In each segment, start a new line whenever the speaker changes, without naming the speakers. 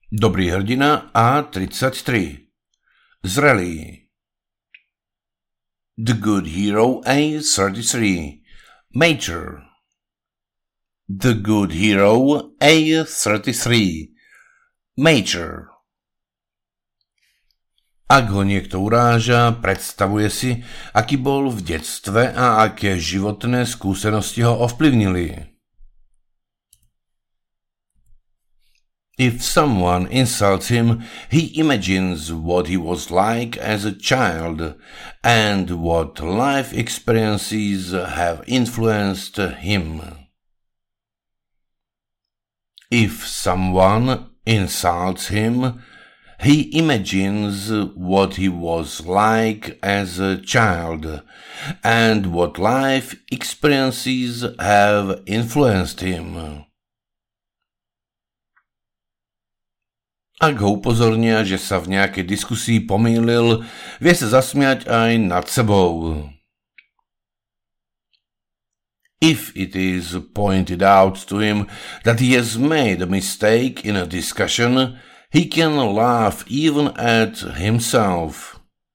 Dobrý hrdina A33. Zrelý. The Good Hero A33. Major. The Good Hero A33. Major. Ak ho niekto uráža, predstavuje si, aký bol v detstve a aké životné skúsenosti ho ovplyvnili. If someone insults him, he imagines what he was like as a child and what life experiences have influenced him. If someone insults him, he imagines what he was like as a child and what life experiences have influenced him. Ak ho upozornia, že sa v nejakej diskusii pomýlil, vie sa zasmiať aj nad sebou. If it is pointed out to him that he has made a mistake in a discussion, he can laugh even at himself.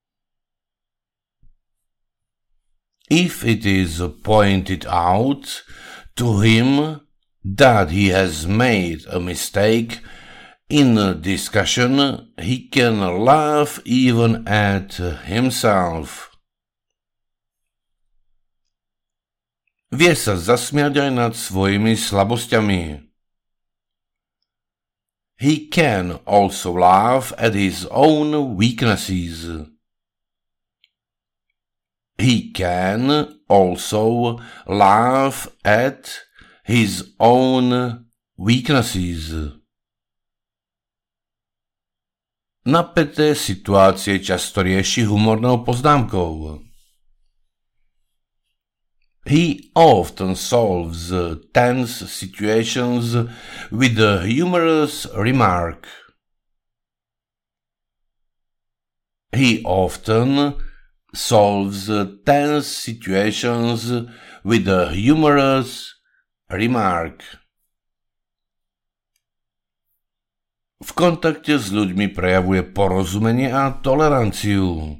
If it is pointed out to him that he has made a mistake in a discussion, he can laugh even at himself. Vie sa zasmiať aj nad svojimi slabosťami. He can also laugh at his own weaknesses. He can also laugh at his own weaknesses. Napäté situácie často rieši humornou poznámkou. He often solves tense situations with a humorous remark. He often solves tense situations with a humorous remark. V kontakte s ľuďmi prejavuje porozumenie a toleranciu.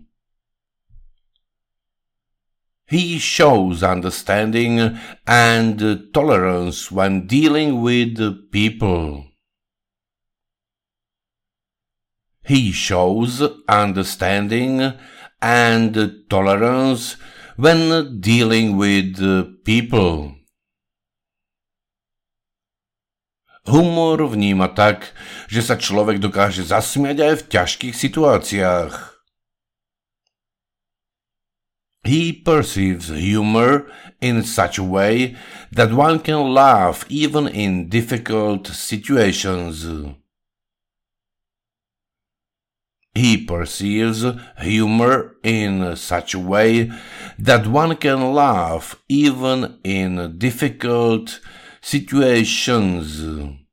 He shows understanding and tolerance when dealing with people. He shows understanding and tolerance when dealing with people. Humor vníma tak, že sa človek dokáže zasmiať aj v ťažkých situáciách. He perceives humor in such a way that one can laugh even in difficult situations. He perceives humor in such a way that one can laugh even in difficult situations.